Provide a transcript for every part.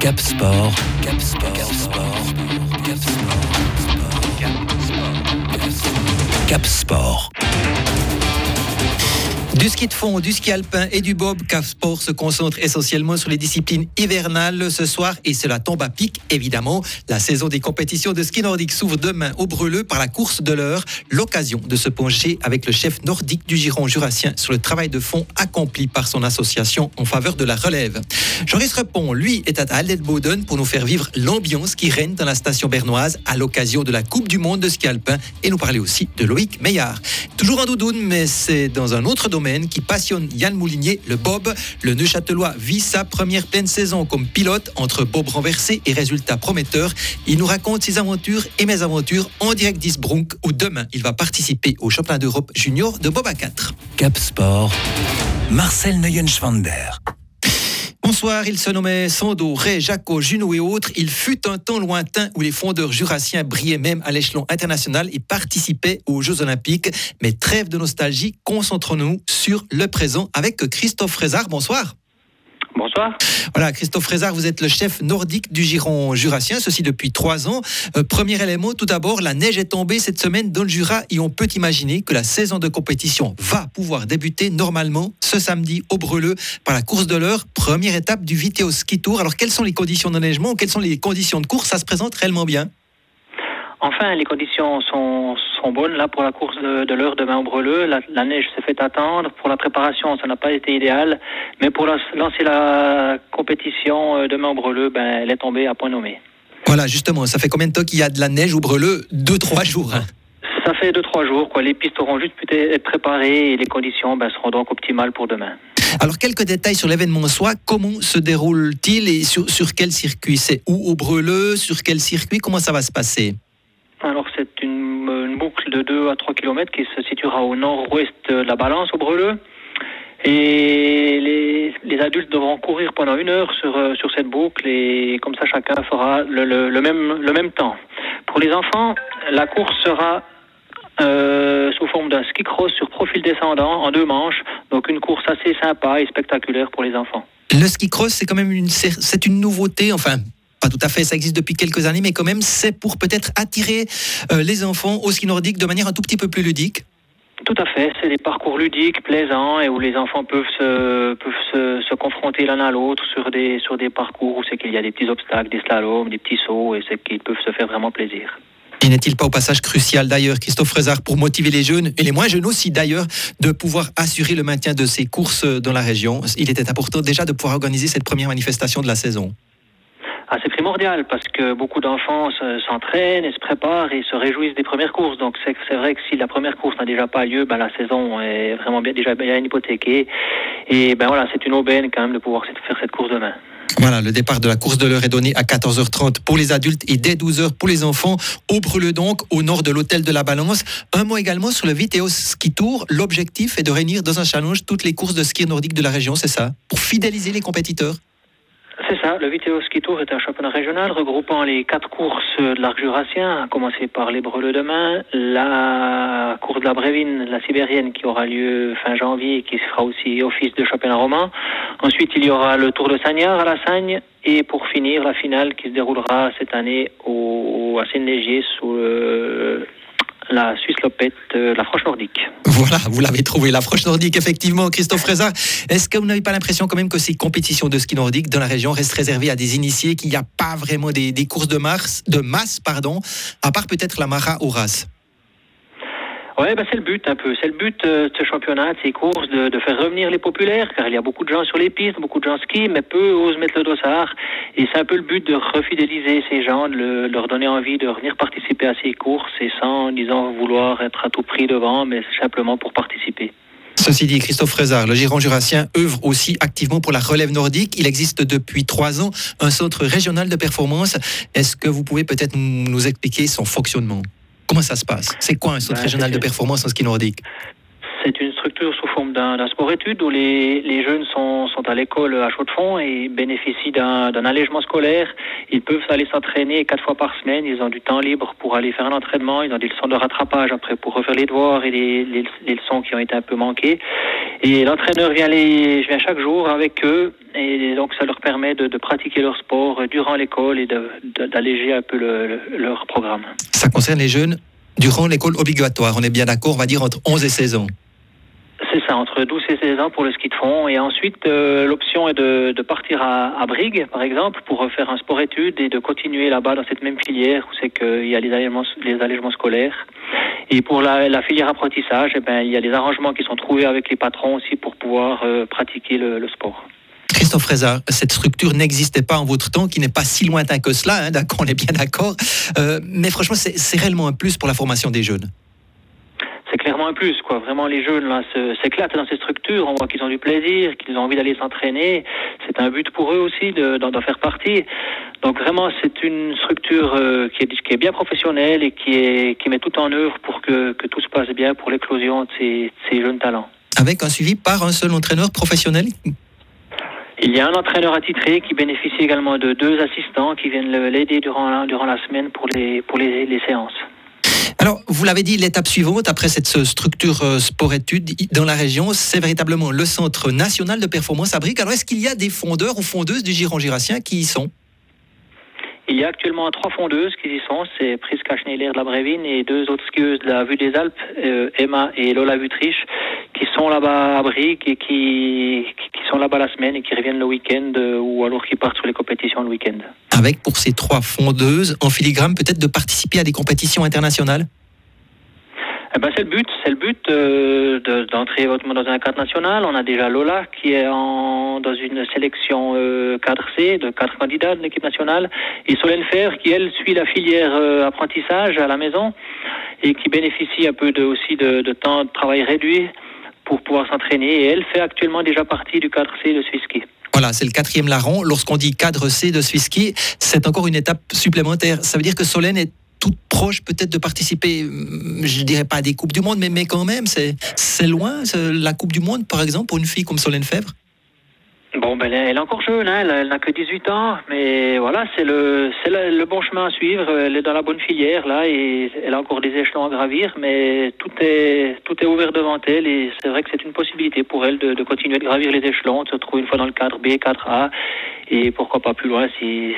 Cap Sport. Cap Sport. Cap Sport. Cap Sport. Cap Sport. Du ski de fond, du ski alpin et du bob, Cap Sport se concentre essentiellement sur les disciplines hivernales ce soir et cela tombe à pic évidemment. La saison des compétitions de ski nordique s'ouvre demain au Breleux par la course de l'heure. L'occasion de se pencher avec le chef nordique du Giron jurassien sur le travail de fond accompli par son association en faveur de la relève. Joris Repon, lui, est à Aldelboden pour nous faire vivre l'ambiance qui règne dans la station bernoise à l'occasion de la Coupe du Monde de ski alpin et nous parler aussi de Loïc Meillard. Toujours en doudoune, mais c'est dans un autre domaine qui passionne Yann Moulinier, le bob. Le Neuchâtelois vit sa première pleine saison comme pilote entre bob renversé et résultats prometteurs. Il nous raconte ses aventures et mes aventures en direct d'Isbrunk où demain il va participer au championnat d'Europe junior de bob à 4. Cap Sport, Marcel Neuenschwander. Bonsoir, il se nommait Sando, Ray, Jaco, Junot et autres. Il fut un temps lointain où les fondeurs jurassiens brillaient même à l'échelon international et participaient aux Jeux Olympiques. Mais trêve de nostalgie, concentrons-nous sur le présent avec Christophe Frézard. Bonsoir. Bonsoir. Voilà, Christophe Frézard, vous êtes le chef nordique du Giron jurassien, ceci depuis 3 ans. Premier élément, tout d'abord, la neige est tombée cette semaine dans le Jura et on peut imaginer que la saison de compétition va pouvoir débuter normalement ce samedi au Breleux par la course de l'heure, première étape du Viteo Ski Tour. Alors, quelles sont les conditions d'enneigement, quelles sont les conditions de course? Ça se présente réellement bien? Enfin, les conditions sont bonnes là pour la course de l'heure demain au Breleux. La neige s'est fait attendre. Pour la préparation, ça n'a pas été idéal. Mais pour lancer la compétition demain au Breleux, elle est tombée à point nommé. Voilà, justement, ça fait combien de temps qu'il y a de la neige au Breleux? 2-3 jours. Hein. Ça fait 2-3 jours. Les pistes auront juste pu être préparées et les conditions seront donc optimales pour demain. Alors, quelques détails sur l'événement en soi. Comment se déroule-t-il et sur quel circuit? C'est où au Breleux? Sur quel circuit? Comment ça va se passer? Alors, c'est une boucle de 2 à 3 km qui se situera au nord-ouest de la Balance, au Breleux. Et les adultes devront courir pendant 1 heure sur cette boucle et comme ça, chacun fera le même temps. Pour les enfants, la course sera sous forme d'un ski cross sur profil descendant en 2 manches. Donc, une course assez sympa et spectaculaire pour les enfants. Le ski cross, c'est quand même c'est une nouveauté, enfin... Pas tout à fait, ça existe depuis quelques années, mais quand même, c'est pour peut-être attirer les enfants au ski nordique de manière un tout petit peu plus ludique. Tout à fait, c'est des parcours ludiques, plaisants, et où les enfants peuvent se confronter l'un à l'autre sur des parcours où c'est qu'il y a des petits obstacles, des slaloms, des petits sauts, et c'est qu'ils peuvent se faire vraiment plaisir. Et n'est-il pas au passage crucial d'ailleurs, Christophe Frézard, pour motiver les jeunes, et les moins jeunes aussi d'ailleurs, de pouvoir assurer le maintien de ces courses dans la région? Il était important déjà de pouvoir organiser cette première manifestation de la saison. C'est primordial parce que beaucoup d'enfants s'entraînent et se préparent et se réjouissent des premières courses. Donc c'est vrai que si la première course n'a déjà pas lieu, la saison est vraiment déjà bien hypothéquée. Et c'est une aubaine quand même de pouvoir faire cette course demain. Voilà, le départ de la course de l'heure est donné à 14h30 pour les adultes et dès 12h pour les enfants, au Breleux donc, au nord de l'hôtel de la Balance. Un mot également sur le Viteo Ski Tour. L'objectif est de réunir dans un challenge toutes les courses de ski nordique de la région, c'est ça? Pour fidéliser les compétiteurs? C'est ça, le Viteo Ski Tour est un championnat régional regroupant les 4 courses de l'arc jurassien, à commencer par les Breleux demain, la course de la Brévine, la sibérienne qui aura lieu fin janvier et qui fera aussi office de championnat roman. Ensuite, il y aura le Tour de Sagnard à la Sagne et pour finir, la finale qui se déroulera cette année à Sénégier sous la Suisse Lopette, la Franche Nordique. Voilà, vous l'avez trouvé, la Franche Nordique, effectivement, Christophe Frézard. Est-ce que vous n'avez pas l'impression quand même que ces compétitions de ski nordique dans la région restent réservées à des initiés, qu'il n'y a pas vraiment des courses de masse, à part peut-être la Mara Horace? Oui, c'est le but un peu. C'est le but de ce championnat, de ces courses, de faire revenir les populaires, car il y a beaucoup de gens sur les pistes, beaucoup de gens skient, mais peu osent mettre le dossard. Et c'est un peu le but de refidéliser ces gens, de leur donner envie de venir participer à ces courses, et sans, disons, vouloir être à tout prix devant, mais simplement pour participer. Ceci dit, Christophe Frézard, le Giron jurassien œuvre aussi activement pour la relève nordique. Il existe depuis 3 ans un centre régional de performance. Est-ce que vous pouvez peut-être nous expliquer son fonctionnement? Comment ça se passe? C'est quoi un centre régional de performance en ski nordique? C'est une structure sous forme d'un sport-études où les jeunes sont à l'école à Chaux-de-Fonds et bénéficient d'un allègement scolaire. Ils peuvent aller s'entraîner 4 fois par semaine. Ils ont du temps libre pour aller faire un entraînement. Ils ont des leçons de rattrapage après pour refaire les devoirs et les leçons qui ont été un peu manquées. Et l'entraîneur vient chaque jour avec eux et donc ça leur permet de pratiquer leur sport durant l'école et d'alléger un peu leur programme. Ça concerne les jeunes durant l'école obligatoire. On est bien d'accord, on va dire entre 11 et 16 ans. C'est ça, entre 12 et 16 ans pour le ski de fond. Et ensuite, l'option est de partir à Brigue, par exemple, pour faire un sport-études et de continuer là-bas dans cette même filière où c'est qu'il y a les allègements scolaires. Et pour la filière apprentissage, il y a des arrangements qui sont trouvés avec les patrons aussi pour pouvoir pratiquer le sport. Christophe Frézard, cette structure n'existait pas en votre temps, qui n'est pas si lointain que cela, d'accord, on est bien d'accord. Mais franchement, c'est réellement un plus pour la formation des jeunes. C'est clairement un plus, quoi. Vraiment, les jeunes là s'éclatent dans ces structures. On voit qu'ils ont du plaisir, qu'ils ont envie d'aller s'entraîner. C'est un but pour eux aussi d'en faire partie. Donc vraiment, c'est une structure qui est bien professionnelle et qui met tout en œuvre pour que tout se passe bien pour l'éclosion de ces jeunes talents. Avec un suivi par un seul entraîneur professionnel ? Il y a un entraîneur attitré qui bénéficie également de 2 assistants qui viennent l'aider durant la semaine pour les séances. Alors, vous l'avez dit, l'étape suivante, après cette structure sport-études dans la région, c'est véritablement le Centre national de performance à Brigue. Alors, est-ce qu'il y a des fondeurs ou fondeuses du Giron jurassien qui y sont ? Il y a actuellement 3 fondeuses qui y sont, c'est Priska Schneider de la Brévine et 2 autres skieuses de la Vue des Alpes, Emma et Lola Vutriche, qui sont là-bas à Brigue et qui sont là-bas la semaine et qui reviennent le week-end ou alors qui partent sur les compétitions le week-end. Avec pour ces 3 fondeuses, en filigrane peut-être de participer à des compétitions internationales ? C'est le but d'entrer dans un cadre national. On a déjà Lola qui est dans une sélection cadre C de 4 candidats de l'équipe nationale et Solène Fer qui elle suit la filière apprentissage à la maison et qui bénéficie un peu aussi de temps de travail réduit pour pouvoir s'entraîner et elle fait actuellement déjà partie du cadre C de Swiss-Ski. Voilà, c'est le 4e larron. Lorsqu'on dit cadre C de Swiss-Ski, c'est encore une étape supplémentaire. Ça veut dire que Solène est toute proche peut-être de participer, je dirais pas à des Coupes du Monde, mais quand même, c'est loin, la Coupe du Monde, par exemple, pour une fille comme Solène Fèvre. Bon, elle est encore jeune, elle n'a que 18 ans, mais voilà, c'est le bon chemin à suivre. Elle est dans la bonne filière, là, et elle a encore des échelons à gravir, mais tout est ouvert devant elle, et c'est vrai que c'est une possibilité pour elle de continuer de gravir les échelons, de se retrouver une fois dans le cadre B, 4A, et pourquoi pas plus loin si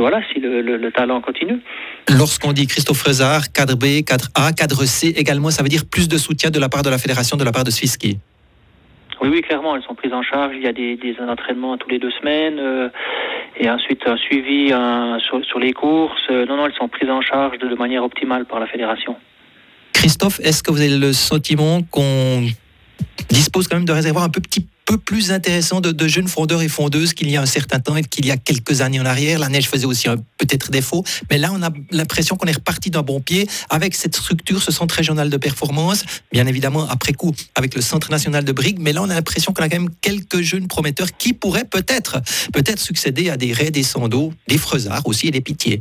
le talent continue. Lorsqu'on dit Christophe Frézard, cadre B, cadre A, cadre C également, ça veut dire plus de soutien de la part de la fédération, de la part de Swiss-Ski. Oui, clairement, elles sont prises en charge. Il y a des entraînements tous les 2 semaines et ensuite un suivi sur les courses. Non, elles sont prises en charge de manière optimale par la fédération. Christophe, est-ce que vous avez le sentiment qu'on dispose quand même de réservoirs un petit peu plus intéressants de jeunes fondeurs et fondeuses qu'il y a un certain temps et qu'il y a quelques années en arrière? La neige faisait aussi peut-être défaut, mais là on a l'impression qu'on est reparti d'un bon pied avec cette structure, ce centre régional de performance, bien évidemment après coup avec le centre national de Brigue, mais là on a l'impression qu'on a quand même quelques jeunes prometteurs qui pourraient peut-être succéder à des Ray, des Sandeau, des Freuzard aussi et des Pitié.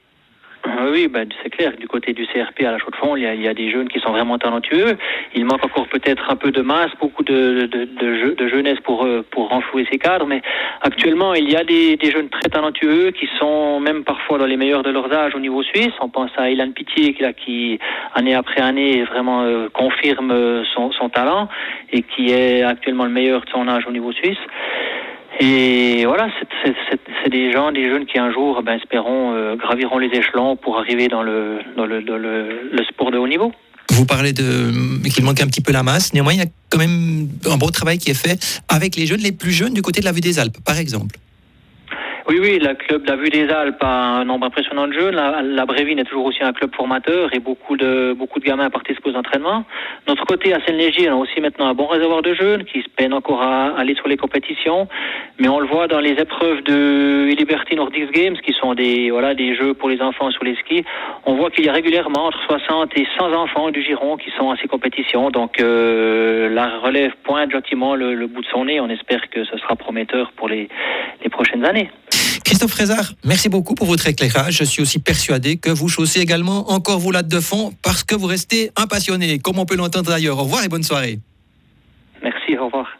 Oui, c'est clair. Du côté du CRP à la Chaux-de-Fonds, il y a des jeunes qui sont vraiment talentueux. Il manque encore peut-être un peu de masse, beaucoup de jeunesse pour renflouer ces cadres. Mais actuellement, il y a des jeunes très talentueux qui sont même parfois dans les meilleurs de leur âge au niveau suisse. On pense à Ilan Pitié qui année après année vraiment confirme son talent et qui est actuellement le meilleur de son âge au niveau suisse. Et voilà, c'est des jeunes qui un jour, espérons, graviront les échelons pour arriver dans le sport de haut niveau. Vous parlez qu'il manque un petit peu la masse. Néanmoins, il y a quand même un beau travail qui est fait avec les plus jeunes du côté de la Vue des Alpes, par exemple. Oui, le club de la Vue des Alpes a un nombre impressionnant de jeunes. La Brévine est toujours aussi un club formateur et beaucoup de gamins participent aux entraînements. De notre côté, à Seine-Léger, on a aussi maintenant un bon réservoir de jeunes qui se peinent encore à aller sur les compétitions. Mais on le voit dans les épreuves de Liberty Nordics Games, qui sont des jeux pour les enfants sur les skis. On voit qu'il y a régulièrement entre 60 et 100 enfants du Giron qui sont à ces compétitions. Donc la relève pointe gentiment le bout de son nez. On espère que ce sera prometteur pour les prochaines années. Christophe Frézard, merci beaucoup pour votre éclairage. Je suis aussi persuadé que vous chaussez également encore vos lattes de fond parce que vous restez un passionné, comme on peut l'entendre d'ailleurs. Au revoir et bonne soirée. Merci, au revoir.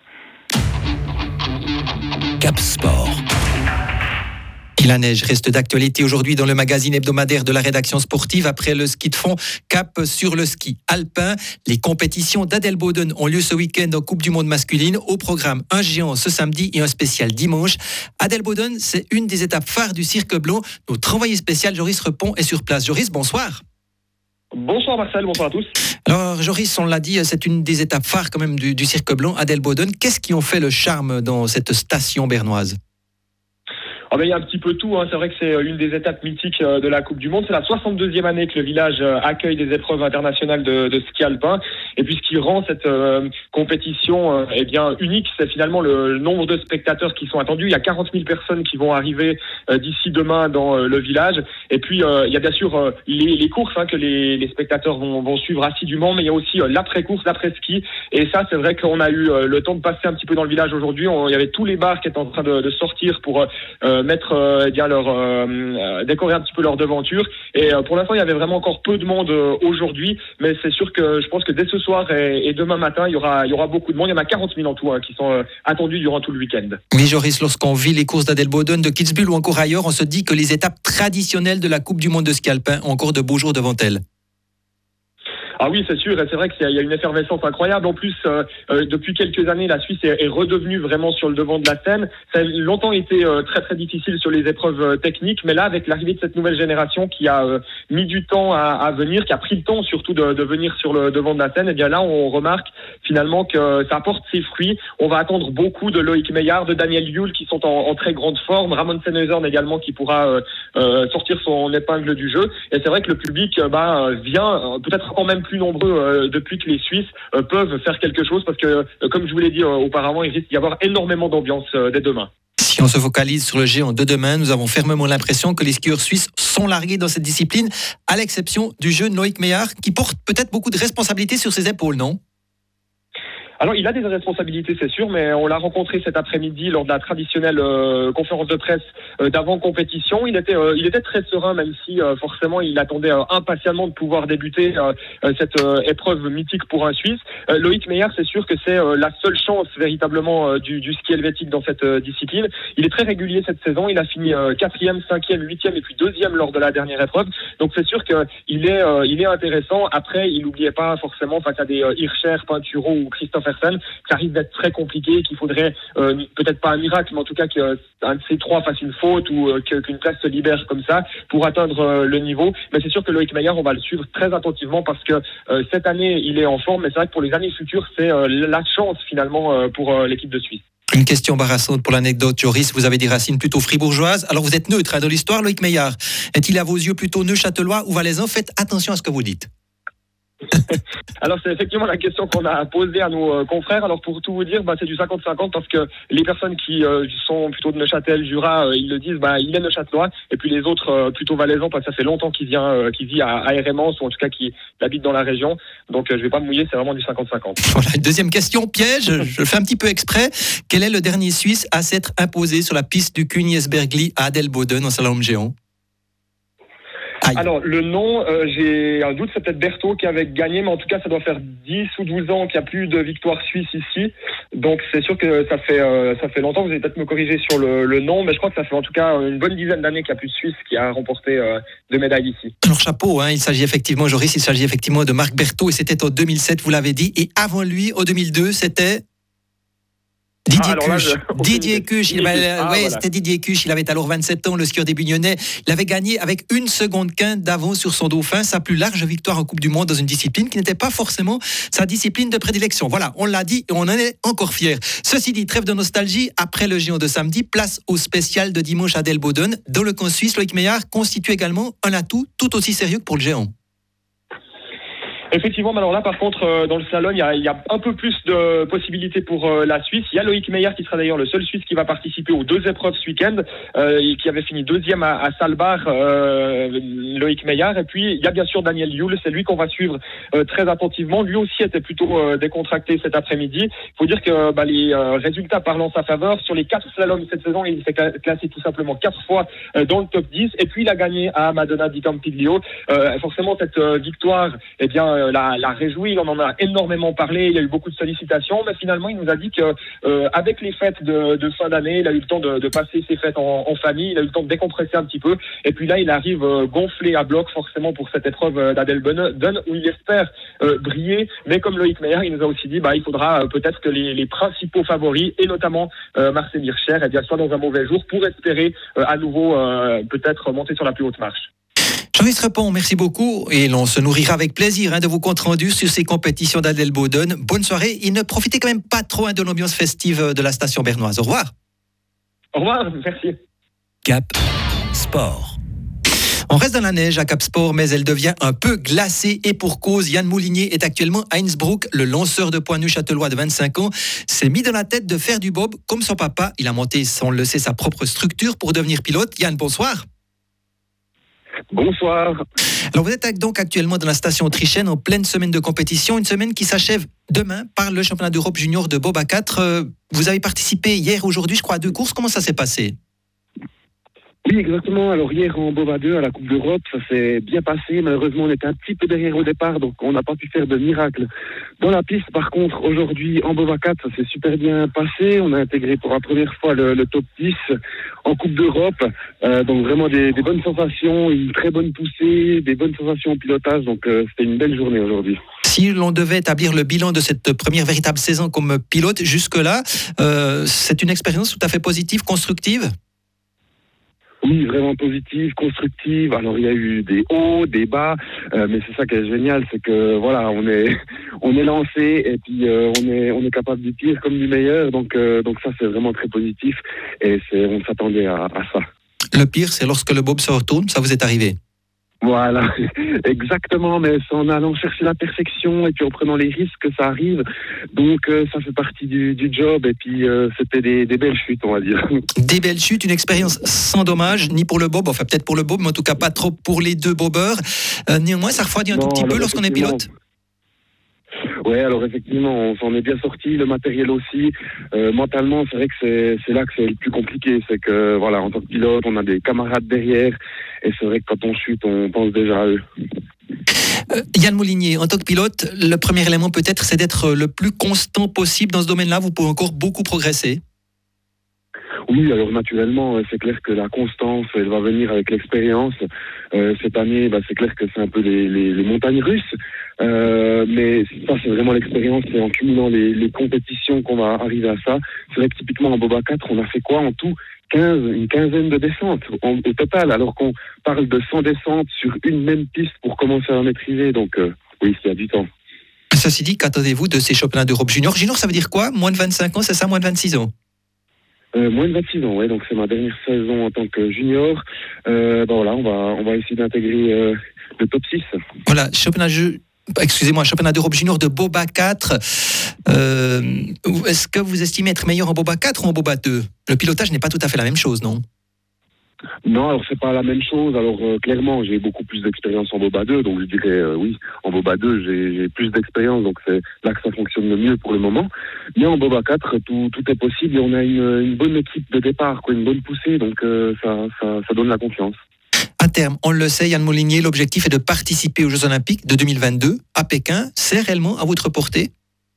Cap Sport. Et la neige reste d'actualité aujourd'hui dans le magazine hebdomadaire de la rédaction sportive. Après le ski de fond, cap sur le ski alpin. Les compétitions d'Adelboden ont lieu ce week-end en Coupe du Monde masculine. Au programme, un géant ce samedi et un spécial dimanche. Adelboden, c'est une des étapes phares du Cirque Blanc. Notre envoyé spécial Joris Repon est sur place. Joris, bonsoir. Bonsoir Marcel, bonsoir à tous. Alors Joris, on l'a dit, c'est une des étapes phares quand même du Cirque Blanc, Adelboden. Qu'est-ce qui en fait le charme dans cette station bernoise ? Il y a un petit peu tout, hein. C'est vrai que c'est une des étapes mythiques de la Coupe du Monde. C'est la 62e année que le village accueille des épreuves internationales de ski alpin. Et puis ce qui rend cette compétition unique, c'est finalement le nombre de spectateurs qui sont attendus. Il y a 40 000 personnes qui vont arriver d'ici demain dans le village. Et puis il y a bien sûr les courses que les spectateurs vont suivre assidûment, mais il y a aussi l'après-course, l'après-ski. Et ça, c'est vrai qu'on a eu le temps de passer un petit peu dans le village aujourd'hui. Il y avait tous les bars qui étaient en train de sortir pour décorer un petit peu leur devanture. Et pour l'instant, il y avait vraiment encore peu de monde aujourd'hui, mais c'est sûr que je pense que dès ce soir et demain matin, il y aura beaucoup de monde. Il y en a 40 000 en tout qui sont attendus durant tout le week-end. Oui, Joris, lorsqu'on vit les courses d'Adelboden, de Kitzbühel ou encore ailleurs, on se dit que les étapes traditionnelles de la Coupe du Monde de ski alpin ont encore de beaux jours devant elles. Ah oui, c'est sûr, et c'est vrai qu'il y a une effervescence incroyable. En plus, depuis quelques années, la Suisse est redevenue vraiment sur le devant de la scène. Ça a longtemps été très très difficile sur les épreuves techniques, mais là, avec l'arrivée de cette nouvelle génération qui a mis du temps à venir, qui a pris le temps surtout de venir sur le devant de la scène, et bien là, on remarque finalement que ça apporte ses fruits. On va attendre beaucoup de Loïc Meillard, de Daniel Yule qui sont en très grande forme, Ramon Sennhausen également qui pourra sortir son épingle du jeu. Et c'est vrai que le public vient peut-être encore même plus nombreux depuis que les Suisses peuvent faire quelque chose, parce que comme je vous l'ai dit auparavant, il risque d'y avoir énormément d'ambiance dès demain. Si on se focalise sur le géant de demain, nous avons fermement l'impression que les skieurs suisses sont largués dans cette discipline, à l'exception du jeune Loïc Meillard, qui porte peut-être beaucoup de responsabilités sur ses épaules, non ? Alors, il a des responsabilités, c'est sûr, mais on l'a rencontré cet après-midi lors de la traditionnelle conférence de presse d'avant-compétition. Il était très serein, même si forcément il attendait impatiemment de pouvoir débuter cette épreuve mythique pour un Suisse. Loïc Meillard, c'est sûr que c'est la seule chance véritablement du ski helvétique dans cette discipline. Il est très régulier cette saison. Il a fini 4e, 5e, 8e et puis 2e lors de la dernière épreuve. Donc c'est sûr qu'il est intéressant. Après, il n'oubliait pas forcément face à des Hirscher, Pinturo ou Christophe Hersen, ça risque d'être très compliqué, qu'il faudrait peut-être pas un miracle, mais en tout cas qu'un de ces trois fasse une faute ou qu'une place se libère comme ça pour atteindre le niveau. Mais c'est sûr que Loïc Meillard, on va le suivre très attentivement parce que cette année, il est en forme, mais c'est vrai que pour les années futures, c'est la chance finalement pour l'équipe de Suisse. Une question embarrassante pour l'anecdote, Joris. Vous avez des racines plutôt fribourgeoises. Alors vous êtes neutre dans l'histoire, Loïc Meillard. Est-il à vos yeux plutôt neuchâtelois ou valaisan ? Faites attention à ce que vous dites. Alors c'est effectivement la question qu'on a posée à nos confrères. Alors pour tout vous dire, c'est du 50-50 parce que les personnes qui sont plutôt de Neuchâtel, Jura, ils le disent, il est neuchâtelois, et puis les autres plutôt valaisans parce que ça fait longtemps qu'il vit à Eremans, ou en tout cas qu'il habite dans la région. Donc je vais pas me mouiller, c'est vraiment du 50-50. Voilà, une deuxième question piège, je le fais un petit peu exprès. Quel est le dernier Suisse à s'être imposé sur la piste du Kuhn-Jesbergli à Adelboden en slalom géant ? Aïe. Alors, le nom, j'ai un doute, c'est peut-être Berthaud qui avait gagné, mais en tout cas, ça doit faire 10 ou 12 ans qu'il n'y a plus de victoire suisse ici. Donc, c'est sûr que ça fait longtemps. Vous allez peut-être me corriger sur le nom, mais je crois que ça fait en tout cas une bonne dizaine d'années qu'il n'y a plus de Suisse qui a remporté de médailles ici. Alors, chapeau, il s'agit effectivement, Joris, de Marc Berthaud, et c'était en 2007, vous l'avez dit, et avant lui, en 2002, c'était... Didier Cuche, c'était Didier Cuche, il avait alors 27 ans, le skieur des Bugnonnais. Il avait gagné avec 1 seconde 15 d'avance sur son dauphin, sa plus large victoire en Coupe du Monde dans une discipline qui n'était pas forcément sa discipline de prédilection. Voilà, on l'a dit et on en est encore fiers. Ceci dit, trêve de nostalgie, après le géant de samedi, place au spécial de dimanche à Adelboden. Dans le camp suisse, Loïc Meillard constitue également un atout tout aussi sérieux que pour le géant. Effectivement, mais alors là, par contre, dans le slalom, il y a un peu plus de possibilités pour la Suisse. Il y a Loïc Meillard qui sera d'ailleurs le seul Suisse qui va participer aux 2 épreuves ce week-end, qui avait fini 2e à Saalbach, Loïc Meillard. Et puis, il y a bien sûr Daniel Yule, c'est lui qu'on va suivre très attentivement. Lui aussi était plutôt décontracté cet après-midi. Il faut dire que les résultats parlent en sa faveur. Sur les 4 slaloms cette saison, il s'est classé tout simplement 4 fois dans le top 10. Et puis, il a gagné à Madonna di Campiglio. Forcément, cette victoire, l'a réjoui, il en a énormément parlé, il y a eu beaucoup de sollicitations, mais finalement il nous a dit que avec les fêtes de fin d'année, il a eu le temps de passer ses fêtes en famille, il a eu le temps de décompresser un petit peu, et puis là il arrive gonflé à bloc forcément pour cette épreuve d'Adelboden où il espère briller, mais comme Loïc Meyer, il nous a aussi dit il faudra peut-être que les principaux favoris, et notamment Marcel Hirscher, soient dans un mauvais jour pour espérer à nouveau peut-être monter sur la plus haute marche. Jean-Yves Repon, merci beaucoup et l'on se nourrira avec plaisir de vos comptes rendus sur ces compétitions d'Adelboden. Bonne soirée et ne profitez quand même pas trop de l'ambiance festive de la station bernoise. Au revoir. Au revoir, merci. Cap Sport. On reste dans la neige à Cap Sport, mais elle devient un peu glacée et pour cause. Yann Moulinier est actuellement à Innsbruck. Le lanceur de poids neuchâtelois de 25 ans s'est mis dans la tête de faire du bob comme son papa. Il a monté, on le sait, sa propre structure pour devenir pilote. Yann, bonsoir. Bonsoir. Alors vous êtes donc actuellement dans la station autrichienne en pleine semaine de compétition, une semaine qui s'achève demain par le championnat d'Europe junior de bob à 4. Vous avez participé hier, aujourd'hui, je crois, à 2 courses. Comment ça s'est passé ? Oui, exactement. Alors hier en Bob à 2 à la Coupe d'Europe, ça s'est bien passé. Malheureusement, on était un petit peu derrière au départ, donc on n'a pas pu faire de miracle dans la piste. Par contre, aujourd'hui en Bob à 4, ça s'est super bien passé. On a intégré pour la première fois le top 10 en Coupe d'Europe. Donc vraiment des bonnes sensations, une très bonne poussée, des bonnes sensations au pilotage. Donc c'était une belle journée aujourd'hui. Si l'on devait établir le bilan de cette première véritable saison comme pilote jusque-là, c'est une expérience tout à fait positive, constructive ? Oui, vraiment positive, constructive. Alors il y a eu des hauts, des bas, mais c'est ça qui est génial, c'est que voilà, on est lancé et puis on est capable du pire comme du meilleur, donc ça c'est vraiment très positif et on s'attendait à ça. Le pire, c'est lorsque le bob se retourne, ça vous est arrivé ? Voilà, exactement, mais c'est en allant chercher la perfection et puis en prenant les risques que ça arrive. Donc ça fait partie du job et puis c'était des belles chutes, on va dire. Des belles chutes, une expérience sans dommage, ni pour le bob, enfin peut-être pour le bob, mais en tout cas pas trop pour les deux bobeurs. Néanmoins, ça refroidit un tout petit peu lorsqu'on est pilote. Ouais, alors effectivement, on s'en est bien sorti, le matériel aussi. Mentalement, c'est vrai que c'est là que c'est le plus compliqué, c'est que voilà, en tant que pilote, on a des camarades derrière, et c'est vrai que quand on chute, on pense déjà à eux. Yann Moulinier, en tant que pilote, le premier élément peut-être, c'est d'être le plus constant possible dans ce domaine-là. Vous pouvez encore beaucoup progresser. Oui, alors naturellement, c'est clair que la constance, elle va venir avec l'expérience. Cette année, c'est clair que c'est un peu les montagnes russes. Mais ça, c'est vraiment l'expérience. C'est en cumulant les compétitions qu'on va arriver à ça. C'est vrai que typiquement en Bob à 4, on a fait quoi en tout ? Une quinzaine de descentes au total, alors qu'on parle de 100 descentes sur une même piste pour commencer à la maîtriser. Donc oui, il y a du temps. Ceci dit, qu'attendez-vous de ces championnats d'Europe junior ? Junior, ça veut dire quoi ? Moins de 25 ans, c'est ça ? Moins de 26 ans ? Moins de 26 ans, ouais, donc c'est ma dernière saison en tant que junior. Voilà, on va essayer d'intégrer le top 6. Voilà, championnat d'Europe junior de bob à 4. Est-ce que vous estimez être meilleur en bob à 4 ou en bob à 2 ? Le pilotage n'est pas tout à fait la même chose, non ? Non, alors c'est pas la même chose. Alors clairement, j'ai beaucoup plus d'expérience en bob à 2, donc je dirais oui, en bob à 2, j'ai plus d'expérience, donc c'est là que ça fonctionne le mieux pour le moment. Mais en bob à 4, tout est possible et on a une bonne équipe de départ, une bonne poussée, donc ça donne la confiance. À terme, on le sait, Yann Moulinier, l'objectif est de participer aux Jeux Olympiques de 2022 à Pékin. C'est réellement à votre portée ?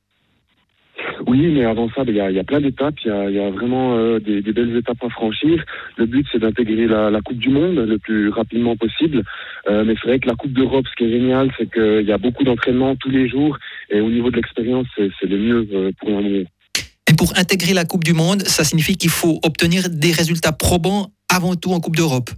Oui, mais avant ça, il y a plein d'étapes. Il y a vraiment des belles étapes à franchir. Le but, c'est d'intégrer la Coupe du Monde le plus rapidement possible. Mais c'est vrai que la Coupe d'Europe, ce qui est génial, c'est qu'il y a beaucoup d'entraînement tous les jours. Et au niveau de l'expérience, c'est le mieux pour un moment. Et pour intégrer la Coupe du Monde, ça signifie qu'il faut obtenir des résultats probants avant tout en Coupe d'Europe.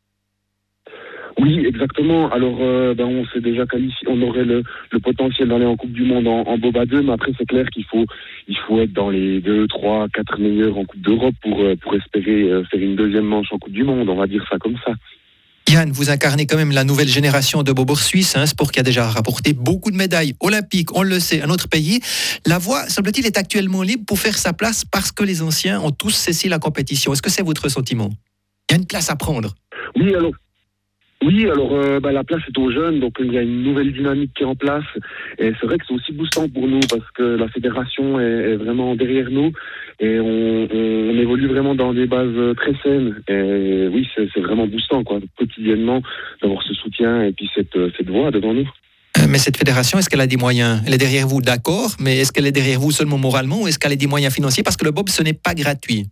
Oui, exactement. Alors, on s'est déjà qualifié. On aurait le potentiel d'aller en Coupe du Monde en bob à 2, mais après, c'est clair qu'il faut être dans les 2, 3, 4 meilleurs en Coupe d'Europe pour espérer faire une deuxième manche en Coupe du Monde. On va dire ça comme ça. Yann, vous incarnez quand même la nouvelle génération de bobeurs suisses, un sport qui a déjà rapporté beaucoup de médailles olympiques, on le sait, à notre pays. La voie, semble-t-il, est actuellement libre pour faire sa place parce que les anciens ont tous cessé la compétition. Est-ce que c'est votre sentiment ? Il y a une place à prendre. Oui, alors la place est aux jeunes, donc il y a une nouvelle dynamique qui est en place. Et c'est vrai que c'est aussi boostant pour nous parce que la fédération est vraiment derrière nous et on évolue vraiment dans des bases très saines. Et oui, c'est vraiment boostant, quotidiennement, d'avoir ce soutien et puis cette voix devant nous. Mais cette fédération, est-ce qu'elle a des moyens? Elle est derrière vous, d'accord, mais est-ce qu'elle est derrière vous seulement moralement ou est-ce qu'elle a des moyens financiers? Parce que le bob, ce n'est pas gratuit.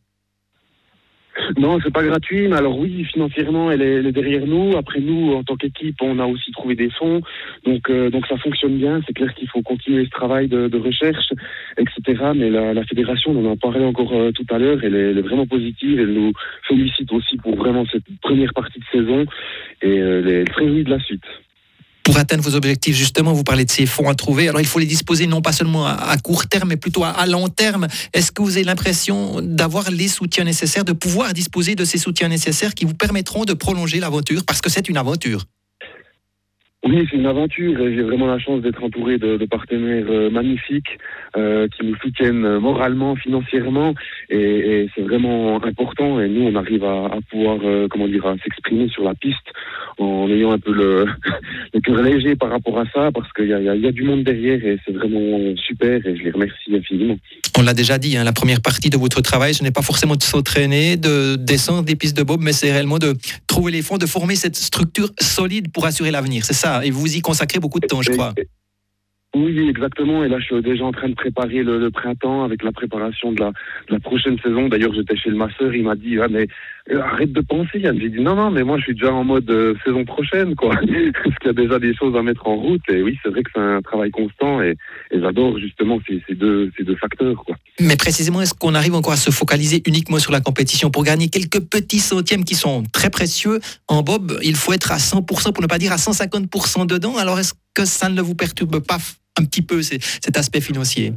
Non, c'est pas gratuit, mais alors oui, financièrement, elle est derrière nous. Après nous, en tant qu'équipe, on a aussi trouvé des fonds, donc ça fonctionne bien. C'est clair qu'il faut continuer ce travail de recherche, etc. Mais la fédération, on en a parlé encore tout à l'heure, elle est vraiment positive. Elle nous félicite aussi pour vraiment cette première partie de saison et elle est très réjouie de la suite. Pour atteindre vos objectifs, justement, vous parlez de ces fonds à trouver. Alors, il faut les disposer non pas seulement à court terme, mais plutôt à long terme. Est-ce que vous avez l'impression d'avoir les soutiens nécessaires, de pouvoir disposer de ces soutiens nécessaires qui vous permettront de prolonger l'aventure? Parce que c'est une aventure. Oui, c'est une aventure et j'ai vraiment la chance d'être entouré de partenaires magnifiques qui nous soutiennent moralement, financièrement et c'est vraiment important. Et nous, on arrive à pouvoir, à s'exprimer sur la piste en ayant un peu le cœur léger par rapport à ça parce qu'il y a du monde derrière et c'est vraiment super et je les remercie infiniment. On l'a déjà dit, la première partie de votre travail, ce n'est pas forcément de s'entraîner, de descendre des pistes de bob, mais c'est réellement de trouver les fonds, de former cette structure solide pour assurer l'avenir. C'est ça, et vous y consacrez beaucoup de temps, je crois. Oui, exactement. Et là, je suis déjà en train de préparer le printemps avec la préparation de la prochaine saison. D'ailleurs, j'étais chez le masseur, il m'a dit mais arrête de penser. J'ai dit non, mais moi, je suis déjà en mode saison prochaine, quoi. Parce qu'il y a déjà des choses à mettre en route. Et oui, c'est vrai que c'est un travail constant et j'adore justement ces deux facteurs, quoi. Mais précisément, est-ce qu'on arrive encore à se focaliser uniquement sur la compétition pour gagner quelques petits centièmes qui sont très précieux? En bob, il faut être à 100%, pour ne pas dire à 150% dedans. Alors, est-ce que ça ne vous perturbe pas un petit peu cet aspect financier?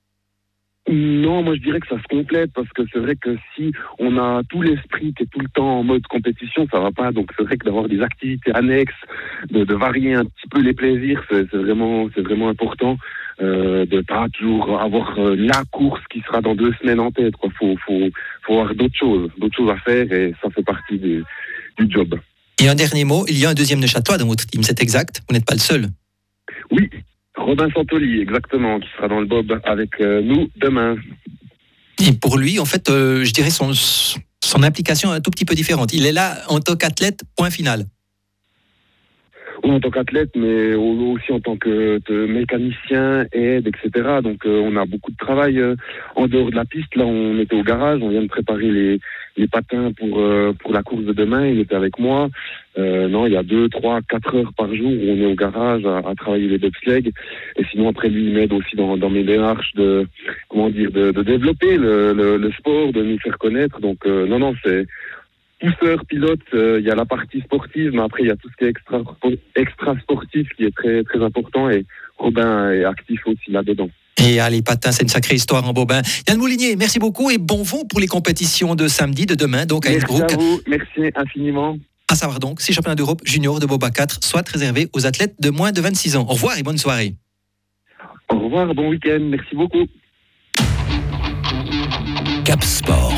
Non, moi je dirais que ça se complète parce que c'est vrai que si on a tout l'esprit qui est tout le temps en mode compétition, ça va pas. Donc c'est vrai que d'avoir des activités annexes, de varier un petit peu les plaisirs, c'est vraiment important. De pas toujours avoir la course qui sera dans 2 semaines en tête, quoi. Faut avoir d'autres choses à faire et ça fait partie du job. Et un dernier mot, il y a un deuxième Neuchâtelois dans votre team, c'est exact? Vous n'êtes pas le seul? Oui. Robin Santoli, exactement, qui sera dans le bob avec nous demain. Et pour lui, en fait, je dirais son implication est un tout petit peu différente. Il est là en tant qu'athlète, point final. Oui, en tant qu'athlète, mais aussi en tant que mécanicien, aide, etc. Donc on a beaucoup de travail en dehors de la piste. Là, on était au garage, on vient de préparer les patins pour la course de demain. Il était avec moi. Non, il y a 2, 3, 4 heures par jour où on est au garage à travailler les bobsleigh. Et sinon, après, lui, il m'aide aussi dans mes démarches de développer le sport, de nous faire connaître. Donc, non, c'est pousseur, pilote, il y a la partie sportive, mais après, il y a tout ce qui est extra sportif qui est très, très important. Et Robin est actif aussi là-dedans. Et les patins, c'est une sacrée histoire en bobin. Yann Moulinier, merci beaucoup et bon vent pour les compétitions de samedi, de demain, donc à Innsbruck. Merci à vous, merci infiniment. À savoir donc, 6 championnats d'Europe junior de bob à 4, soit réservés aux athlètes de moins de 26 ans. Au revoir et bonne soirée. Au revoir, bon week-end, merci beaucoup. Cap Sport.